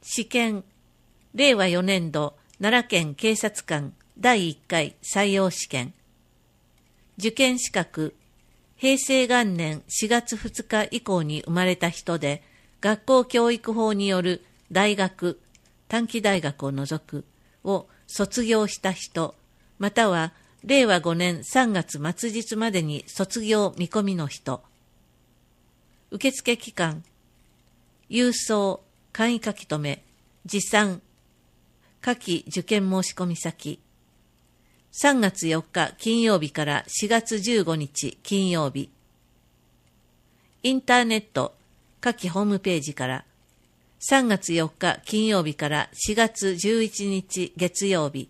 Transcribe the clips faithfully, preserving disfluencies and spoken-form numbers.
試験、れいわよねんど奈良県警察官だいいっかい採用試験。受験資格、平成元年しがつふつか以降に生まれた人で、学校教育法による大学、短期大学を除くを卒業した人、またはれいわごねんさんがつ末日までに卒業見込みの人。受付期間、郵送、簡易書き留め、持参、下記受験申込先。さんがつよっか金曜日からしがつじゅうごにち金曜日。インターネット、下記ホームページから。さんがつよっか金曜日からしがつじゅういちにち月曜日。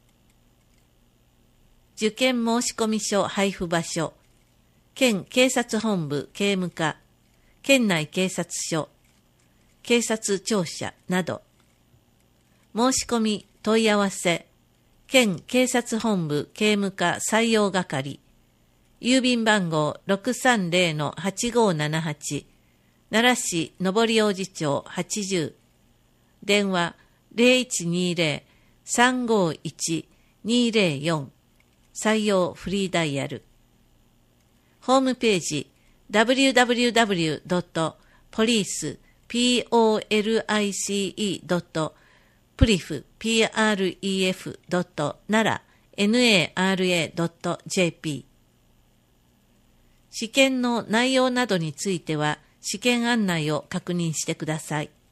受験申込書配布場所、県警察本部警務課、県内警察署、警察庁舎など。申し込み問い合わせ、県警察本部警務課採用係、郵便番号 ろくさんぜろのはちごーななはち、奈良市上り王子町はちじゅう、電話 ゼロいちにゼロ さんごいち にゼロよん、採用フリーダイヤル。ホームページ ダブリューダブリューダブリュードットポリース ピーオーエルアイシーイードットプリフ ピーアールイーエフドットナラ エヌエーアールエードットジェーピー。試験の内容などについては試験案内を確認してください。